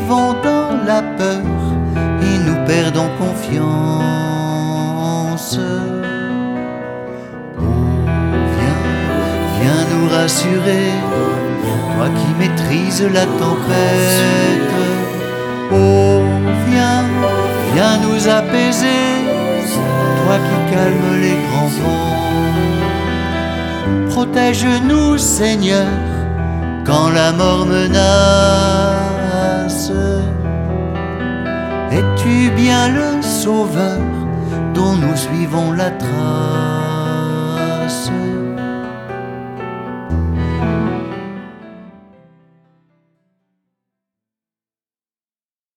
vivons dans la peur et nous perdons confiance. Viens nous rassurer, toi qui maîtrises la tempête. Oh, viens nous apaiser, toi qui calmes les grands vents. Protège-nous, Seigneur, quand la mort menace. Es-tu bien le sauveur dont nous suivons la trace?